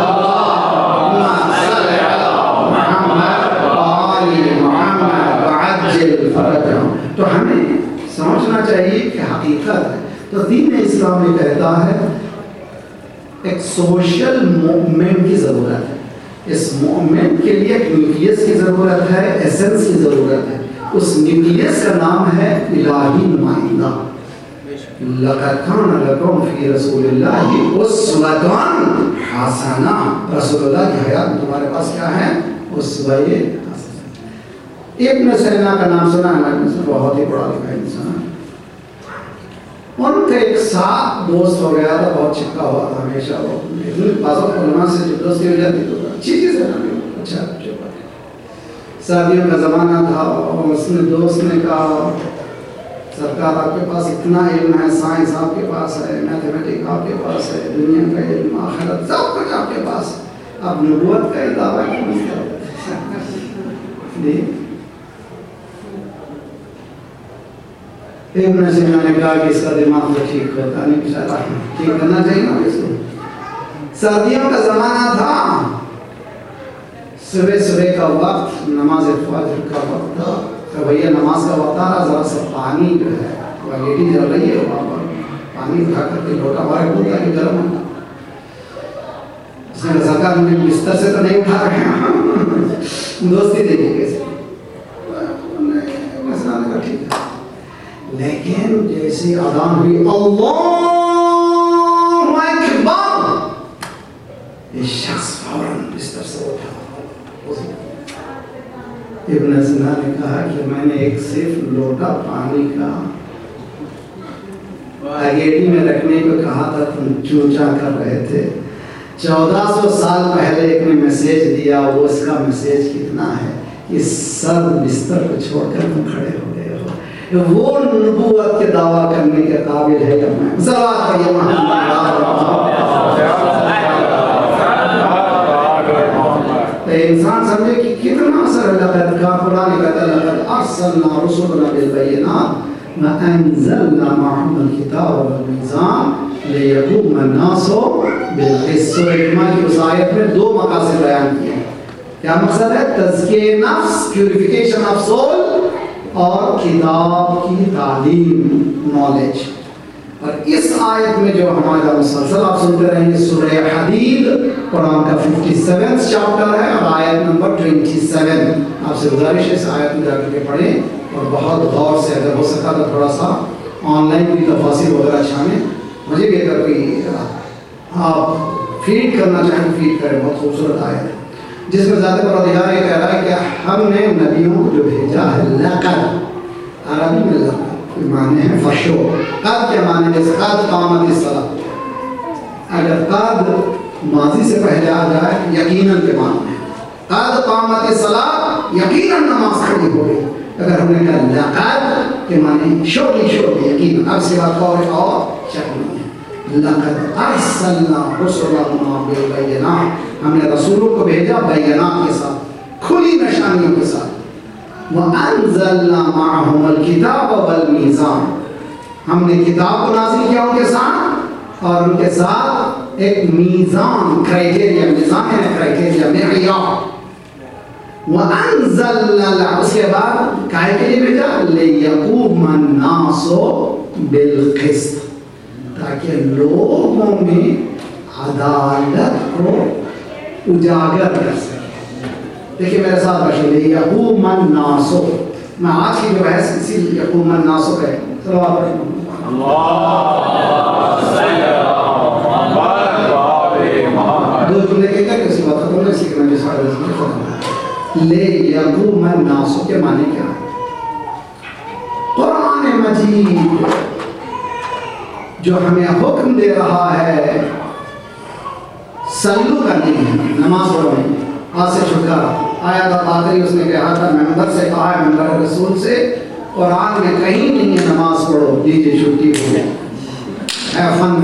تو ہمیں سمجھنا چاہیے کہ حقیقت ہے. تو دین اسلام یہ کہتا ہے ایک سوشل موومنٹ کی ضرورت ہے. اس موومنٹ کے لیے ایک نیوکلیس کی ضرورت ہے, ایسنس کی ضرورت ہے. اس نیوکلیس کا نام ہے الہی نمائندہ. لَقَدْ كَانَ لَكُمْ فِي رَسُولِ اللَّهِ أُسْوَةٌ حَسَنَةٌ. رسول اللہ کی حیات میں تمہارے پاس کیا ہے؟ اسوہ حسنہ. ابن سینا کا نام سنا ہے, بہت ہی بڑا لکھا انسان. ان کا ایک ساتھ دوست ہو گیا تھا, بہت چپکا ہوا تھا ہمیشہ. وہ بعض علماء سے جو دوستی ہو جاتی تو اچھی چیز ہے نا, اچھا چپکا. شادیوں کا زمانہ تھا, اور اس نے دوست نے کہا سرکار آپ کے پاس اتنا علم ہے, سائنس آپ کے پاس ہے, میتھمیٹک آپ کے پاس ہے, دنیا کا علم, آخرت, سب کچھ آپ کے پاس ہے, آپ نبوت کا دعویٰ کیوں نہیں کرتے؟ ابن سینا نے کہا کہ اس کا دماغ تو ٹھیک ہوتا نہیں, ٹھیک کرنا چاہیے نا اس کو. سردیوں کا زمانہ تھا, صبح کا وقت, نماز فجر کا وقت تھا. کہ بھیا نماز کا وقت آ رہا, ذرا سا پانی جو ہے لیٹی جل رہی ہے, وہاں پر پانی اٹھا کر کے لوٹا مارے بولتا کہ گرم ہوتا. اس نے سرکار مجھے بستر سے تو نہیں اٹھا رہے ہیں, دوستی دیکھیے کیسے. مسئلہ نے کہا ٹھیک ہے, لیکن جیسے اذان ہوئی اللہ اکبر, یہ شخص فوراً بستر سے اٹھا. ابن سینا نے کہا کہ میں نے ایک صرف لوٹا پانی کا اگیٹی میں رکھنے کو کہا تھا, تم چوچا کر رہے تھے. 1400 سال پہلے ایک نے میسیج دیا, وہ اس کا میسیج کتنا ہے کہ سر بستر کو چھوڑ کر تم کھڑے ہو گئے ہو. وہ نبوت کے دعویٰ کرنے کے قابل ہے یا میں؟ صلوات پڑھیے محمد. انسان سمجھے کہ کتنا اثر اللہ کا. قرآن کہتا ہے لقد ارسلنا رسلنا بالبینات وانزلنا معهم الکتاب والمیزان لیقوم الناس بالقسط. سورہ جمعہ کی اس آیت میں 2 مقاصد بیان کیے ہیں. क्या मकसद है? तज़किये नफ्स, प्यूरिफिकेशन ऑफ सोल, और किताब की तालीम, नॉलेज। और इस आयत में जो हमारा मुसलसल आप सुनते रहेंगे, सूरह हदीद कुरान का 57वां चैप्टर है और आयत नंबर 27। आपसे गुजारिश है इस आयत में जाकर के पढ़ें और बहुत गौर से, अगर हो सका तो थोड़ा सा ऑनलाइन भी तफासिर वगैरह छानें। मुझे भी अगर कोई आप फीड करना चाहें फीड करें। बहुत खूबसूरत आयत है जिसमें ज़ात परवरदिगार ये कह रहा है कि हमने नबियों को जो भेजा है, लक़द, अरबी में लक़द माने हैं फशो, कद के माने जैसे कद क़ामतिस सलाह। अगर कद माजी से पहले आ जाए यकीनन के माने हैं, कद क़ामतिस सलाह, यकीनन नमाज खड़ी हो गई। अगर हमने कहा लक़द के माने श्योरली, श्योरली, यकीनन, अब इसके बाद और शक नहीं है। लक़द अरसलना रुसुलना बिल-बय्यिनात, हमने रसूलों को भेजा बैयनात के साथ, खुली निशानियों के साथ। वअंज़लना मअहुमुल किताब वल मीज़ान, हमने किताब को नाज़िल किया उनके साथ और उनके साथ एक मीज़ान, क्राइटेरिया, मीज़ान है क्राइटेरिया, मेयार। वअंज़लना, उसके बाद काहे के लिए भेजा? लियक़ूमन नासु बिल-क़िस्त, ताकि लोगों में अदालत को उजागर कर सके। देखिए मेरे साथ बैठिए, यक़ूमन नासो, मैं आज की जो बहस इसी यक़ूमन नासो का है। चलो आप दो जुमले के क्या किसी बात को इसी के मैं सारे खत्म ले। यक़ूमन नासो के माने क्या है? कुरान मजीद जो हमें हुक्म दे रहा है सल्लू करने की, नमाज पढ़ने, आज से छुटकारा। आया था पादरी, उसने कहा था मेंबर से कहा है, मेंबर रसूल से, कुरान में कहीं नहीं है नमाज पढ़ो, लीजिए छुट्टी हो गई। कुरान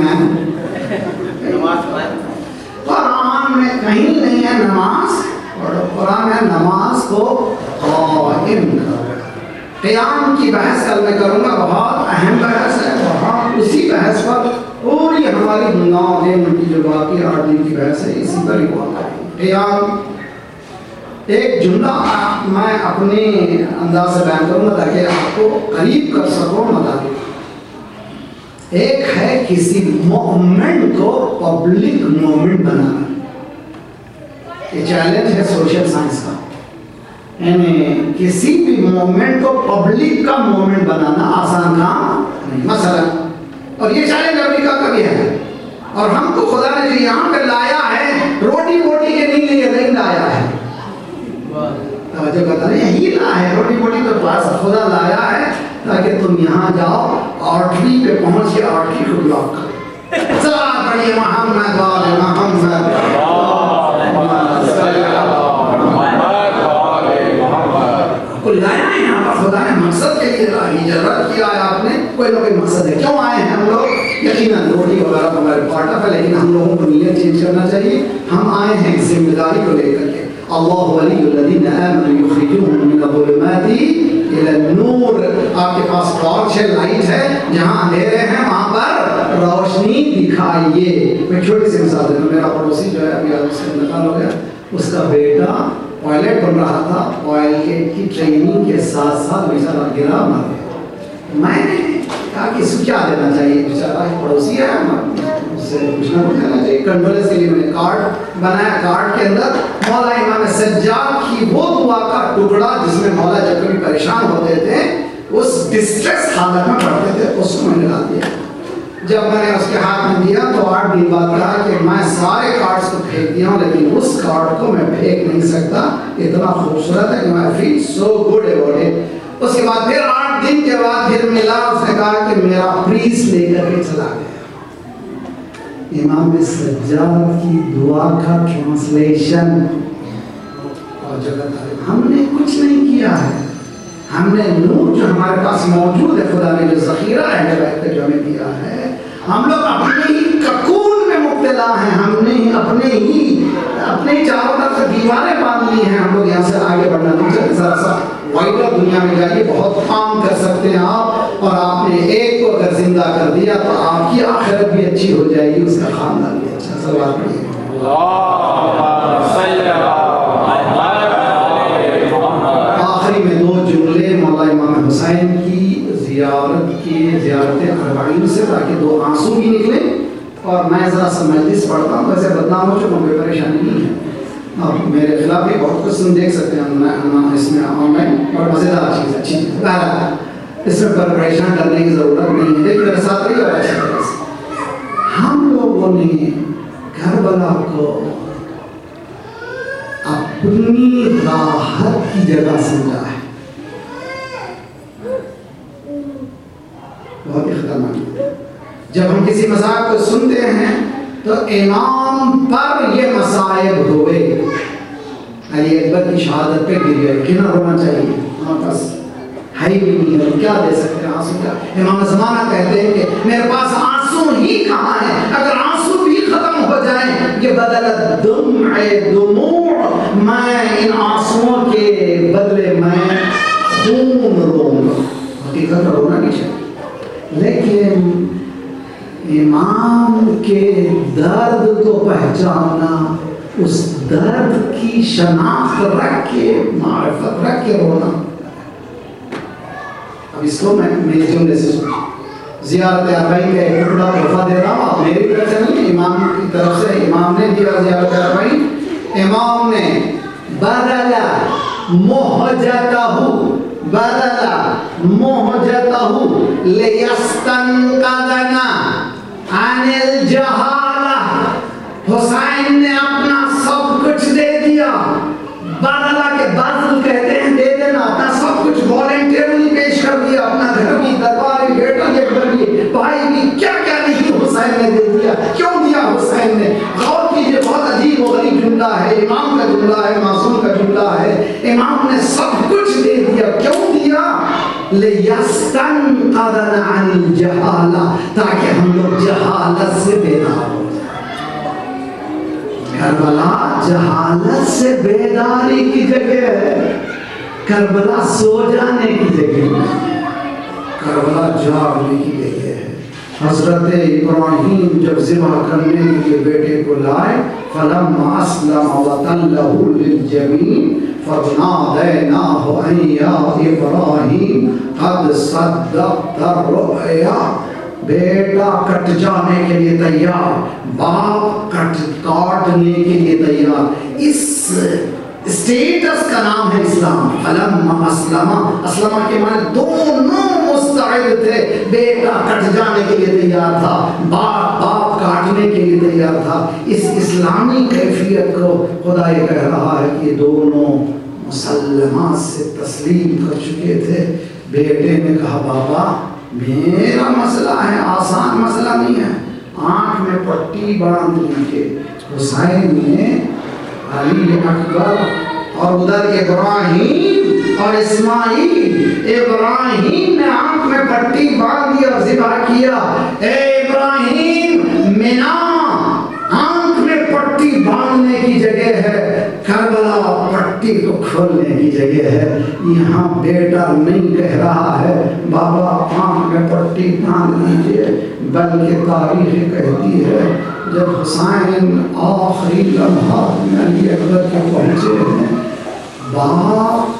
में कहीं नहीं है नमाज पढ़ो, कुरान में नमाज को क़ाइम करो। क़याम की बहस कल मैं करूँगा, बहुत अहम बहस है, बहुत उसी बहस पर पूरी हमारी 9 दिन की जो बाकी 8 दिन की बहस है इसी पर ही हुआ। क़याम एक जुमला मैं अपने अंदाज से बयान करूँगा ताकि आपको करीब कर सको मताबिक। एक है किसी मोमेंट को पब्लिक मोमेंट बनाना, ये चैलेंज है सोशल साइंस का, यानी किसी भी मोमेंट को पब्लिक का मोमेंट बनाना आसान काम नहीं। मसलन, और ये चैलेंज अमेरिका का भी है, और हमको खुदा ने जो यहाँ पे लाया है रोटी वोटी के नहीं लाया है, जो कहता है यही लाया है, रोटी वोटी तो पास खुदा लाया है ताकि तुम यहाँ जाओ, आर्टरी पे पहुँच के आर्टरी को ब्लॉक करो। सलात पढ़िए मोहम्मद वाले मोहम्मद, लाया है यहाँ पर खुदा ने मकसद के लिए हिजरत किया है। आपने कोई ना कोई मकसद है, क्यों आए हैं हम लोग? यकीनन रोटी वगैरह तो हमारे पार्ट ऑफ है, लेकिन हम लोगों को नीयत चेंज करना चाहिए। हम आए हैं जिम्मेदारी को लेकर के। अल्लाहु वलियुल्लज़ीना आमनु युख़रिजुहुम मिनज़-ज़ुलुमाति इलन-नूर, आपके पास टॉर्च है, लाइट है, जहाँ अंधेरे हैं वहाँ पर रोशनी दिखाइए। मैं छोटी सी मिसाल दूँ, मेरा पड़ोसी जो है अभी उसका इंतकाल हो गया, उसका बेटा पायलट बन रहा था, पायलट की ट्रेनिंग के साथ साथ बेचारा गिरा मर गया। मैंने कहा कि इसको क्या देना चाहिए, बेचारा एक पड़ोसी है, उससे कुछ ना कुछ देना चाहिए। कंडोलेंस के लिए मैंने कार्ड बनाया, कार्ड के अंदर मौला इमाम सज्जाद की वो दुआ का टुकड़ा जिसमें मौला जब कभी परेशान होते थे उस डिस्ट्रेस हालत में पढ़ते थे, उसको मैंने डाल दिया। जब मैंने उसके हाथ में दिया तो 8 दिन बाद कहा कि मैं सारे कार्ड्स को फेंक दिया हूँ, लेकिन उस कार्ड को मैं फेंक नहीं सकता, इतना खूबसूरत है कि मैं feel so good about it. उसके बाद फिर 8 दिन के बाद फिर मिला, उसने कहा कि मेरा प्रीस्ट लेकर के चला गया। इमाम सज्जाद की दुआ का ट्रांसलेशन, और जगह हमने कुछ नहीं किया है, हमने नूर जो हमारे पास मौजूद है, खुदा ने जो ज़ख़ीरा है जो हमें दिया है, हम लोग अपने ही ककून में मुब्तला हैं, हमने ही अपने चारों तरफ से दीवारें बांध ली हैं। हम लोग यहाँ से आगे बढ़ना नहीं चाहते। ज़रा सा वाइडर दुनिया में जाइए, बहुत काम कर सकते हैं आप, और आपने एक को अगर जिंदा कर दिया तो आपकी आखिरत भी अच्छी हो जाएगी, उसका खानदान भी अच्छा। सवाल पढ़िए। زیارت اربعین سے تاکہ 2 آنسو بھی نکلیں. اور میں ذرا سا مجلس پڑھتا ہوں, ویسے بدنام ہو چکا ہوں, کوئی پریشانی نہیں ہے. آپ میرے خلاف بھی بہت کچھ دیکھ سکتے ہیں اس میں آن لائن, اور مزیدار چیز اچھی چیز ہے, اس میں پریشان کرنے کی ضرورت نہیں ہے. لیکن میرے ساتھ رہی اور اچھی طرح سے. ہم لوگوں نے کربلا کو اپنی راحت کی جگہ سمجھا ہے. بہت ہی خطرناک. جب ہم کسی مذاق کو سنتے ہیں تو امام پر یہ مصائب ہوئے, علی اکبر کی شہادت پہ گرے, کنا ہونا چاہیے, ہمارے پاس ہے ہی نہیں ہے, کیا دے سکتے ہیں آنسو کیا. امام زمانہ کہتے ہیں کہ میرے پاس آنسو ہی کہاں ہے, اگر آنسو بھی ختم ہو جائیں یہ بدلت دمع دموع, میں ان آنسوؤں کے بدلے میں خون روں گا. حقیقت رونا نہیں چاہیے, لیکن امام کے درد کو پہچاننا, اس درد کی شناخت رکھ کے, معرفت رکھ کے رونا. اب اس کو میں جملے سے سنوں. زیارت اربعین کا ایک ٹکڑا تحفہ دے رہا ہوں, آپ میری طرف سے نہیں, امام کی طرف سے. امام نے دیا زیارت اربعین. امام نے بدلا محجتہ لیستنقذنا عن الجہالہ. حسین نے اپنا سب کچھ دے دیا. بدلا کے بذل کہتے ہیں دے دینا, اپنا سب کچھ والنٹیرلی پیش کر دیا, اپنا گھر بھی, دربار بھی, بیٹا بھی, بھائی بھی, کیا کیا نہیں حسین نے دے دیا. کیوں دیا حسین نے؟ غور کیجیے, بہت عجیب و غریب جملہ ہے, امام کا جملہ ہے, معصوم کا جملہ ہے. امام نے سب کچھ دے دیا. کیوں دیا؟ لِيَسْتَنْقَذَنَا عَنِ الْجَهَالَةِ, تاکہ ہم لوگ جہالت سے بیدار ہو جائیں. کربلا جہالت سے بیداری کی جگہ ہے, کربلا سو جانے کی جگہ ہے, کربلا جاگنے کی جگہ ہے. حضرت ابراہیم جب ذبح کرنے کے لیے بیٹے کو لائے, فَلَمَّا أَسْلَمَ وَتَلَّهُ لِلْجَبِينِ فَنَادَيْنَاهُ أَن يَا إِبْرَاهِيمُ قَدْ صَدَّقْتَ الرُّؤْيَا. بیٹا کٹ جانے کے لیے تیار, باپ کاٹنے کے لیے تیار. اس اسٹیٹس کا نام ہے اسلام. فلما اسلم کے معنی دونوں مستعد تھے. بیٹا کٹ جانے کے لیے تیار تھا, باپ کاٹنے کے لیے تیار تھا. اس اسلامی کیفیت کو خدا یہ کہہ رہا ہے کہ دونوں مسلمات سے تسلیم کر چکے تھے. بیٹے نے کہا بابا میرا مسئلہ ہے, آسان مسئلہ نہیں ہے, آنکھ میں پٹی باندھ لیجیے. حسین نے علی اکبر اور ادھر ابراہیم اور اسماعیل, ابراہیم نے آنکھ میں پٹی باندھ دی اور ذبح کیا. اے ابراہیم, مینا آنکھ میں پٹی باندھنے کی جگہ ہے, کربلا پٹی کو کھولنے کی جگہ ہے. یہاں بیٹا نہیں کہہ رہا ہے بابا آنکھ میں پٹی باندھ لیجیے, بلکہ تاریخ کہتی ہے جب حسین آخری لمحات میں علی اکبر کے پہنچے ہیں, باپ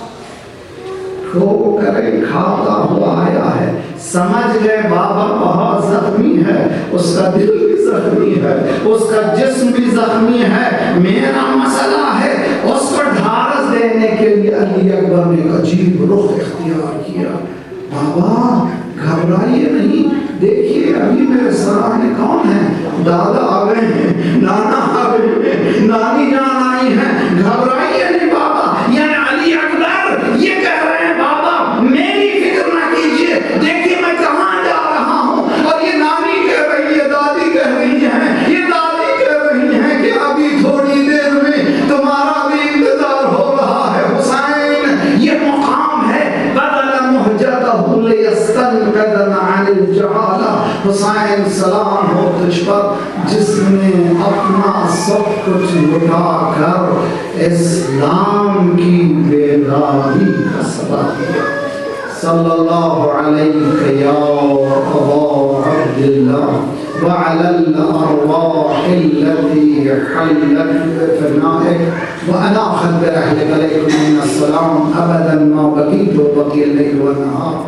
کھو کرے کھاتا ہوا آیا ہے. سمجھ گئے بابا بہت زخمی ہے, اس کا دل بھی زخمی ہے, اس کا جسم بھی زخمی ہے, میرا مسئلہ ہے. اس کو ڈھارس دینے کے لیے علی اکبر نے ایک عجیب رخ اختیار کیا. بابا گھبرائیے نہیں, دیکھیے ابھی میرے سرانے کون ہیں, دادا آ گئے ہیں, نانا آ گئے ہیں, نانی جان آئی ہیں, گھبرائیے نہیں بابا. یعنی علی اکبر یہ کہہ رہے ہیں بابا میری فکر نہ کیجیے, دیکھیے میں کہاں جا رہا ہوں. اور یہ نانی کہہ رہی ہے, دادی کہہ رہی ہیں, یہ دادی کہہ رہی ہیں کہ ابھی تھوڑی دیر میں تمہارا بھی انتظار ہو رہا ہے. حسین یہ مقام ہے, بدل محجتہ لیستنقذنا عن الجہالہ. حسین سلام ہو تجھ پر جس نے اپنا سب کچھ لٹا کر اسلام کی بیداری کا سبب دیا. صلی اللہ علیہ یا ابا عبداللہ وعلی الارواح التي حلت بفنائك وانا اخذ برحلك عليكم من السلام ابدا ما بقيت وبقي الليل والنهار.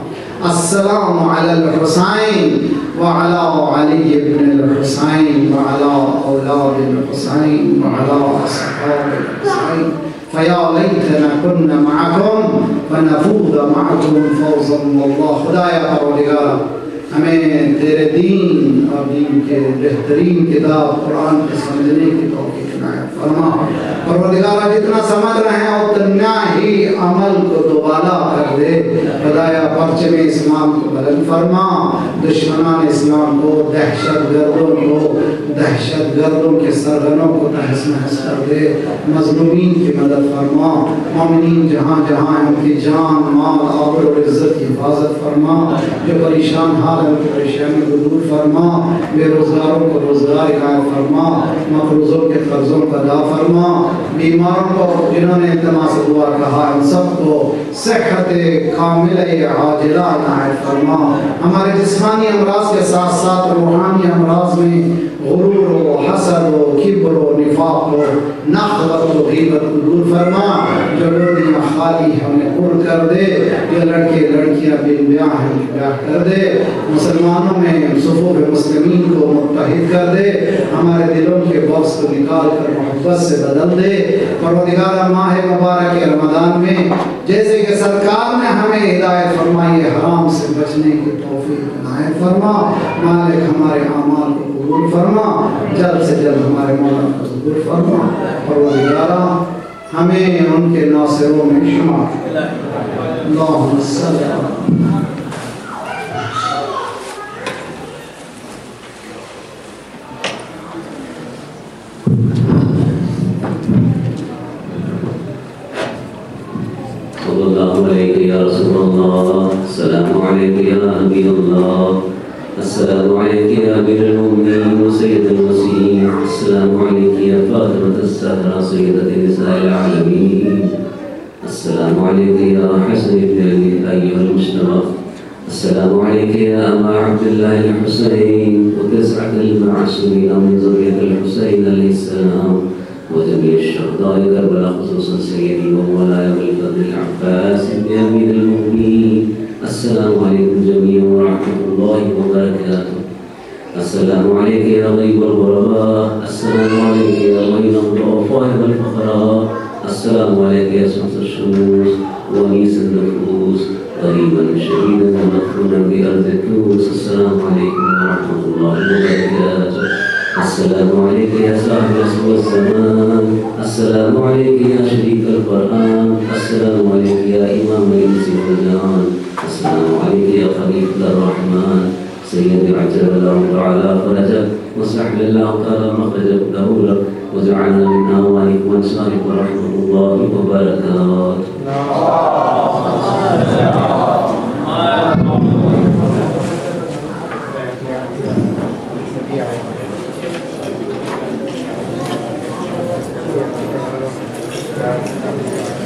السلام علی الحسین وعلی علی بن الحسین وعلی اولاد الحسین وعلی اصحاب الحسین فیا لیتنا کنا معکم فنفوز معکم فوزا واللہ. خدایا پروردگارا ہمیں تیرے دین اور دین کے بہترین کتاب قرآن کے سمجھنے کی توفیق عنایت فرما. پروردگارا جتنا سمجھ رہے ہیں اتنا ہی عمل کو دوبالا کر دے. خدایا پرچم اسلام کو بلند فرما. دشمنان اسلام کو، دہشت گردوں کے سرغنوں کو تہس نہس کر دے. مظلومین کی مدد فرما. مومنین جہاں جہاں ان کی جان مال آبر اور عزت کی حفاظت فرما. جو پریشان حال ان کی پریشانی کو دور فرما. بے روزگاروں کو روزگار عنایت فرما. مقروضوں کے قرضوں کو ادا فرما. بیماروں کو جنہوں نے التماس دعا کہا ان سب کو صحت کاملہ عاجلہ عنایت فرما. ہمارے جسمانی امراض کے ساتھ ساتھ روحانی امراض میں غرور و حسد و کبر و نفاق و نخوت و غیبت کو دور فرما. جو لوگیاں خالی ہیں انہیں پر کر دے. جو لڑکے لڑکیاں بے بیاہ ہیں انہیں بیاہ کر دے. مسلمانوں میں صفوف مسلمین کو متحد کر دے. ہمارے دلوں کے بغض کو نکال کر محبت سے بدل دے. پروردگار ماہ مبارک رمضان میں جیسے کہ سرکار نے ہمیں ہدایت فرمائی ہے حرام سے بچنے کی توفیق عنایت فرما. مالک ہمارے اعمال کو قبول فرما. جلد سے جلد ہمارے مولا کو قبول فرما. پروردگار ہمیں ان کے ناصروں میں شمار. اللہم صلی اللہ یا رسول اللہ. السلام علیکم یا نبی اللہ. السلام علیکم یا امیر المؤمنین و سید المسیح. السلام علیکم یا فاطمة الزہرا سیدۃ نساء العالمین. السلام علیکم یا حسن بن علی ایھا المجتبی. السلام علیکم یا ابا عبد اللہ الحسین وتسعة المعصومین من ذریة الحسین علیہ السلام وجميع الشهداء كربلاء خصوصا سيدي ومولاي ابي الفضل العباس بن امير المؤمنين. السلام عليكم جميعا ورحمه الله وبركاته. السلام عليك يا غيب الغرباء. السلام عليك يا غين الضعفاء والفقراء. السلام عليك يا شمس الشموس ونيس النفوس قريبا شهيدا ومدفونا بارض الكوس. السلام عليكم ورحمه الله وبركاته. السلام عليك يا صاحب رسول الزمان. السلام عليك يا شريك القرآن. السلام عليك يا إمام الإنس والجان. السلام عليك يا خليفة الرحمن. سيدي عجل الله تعالى فرجك وسهل الله تعالى مخرجك له لك وجعلنا من أوائك وأنصارك ورحمة الله وبركاته. Yeah.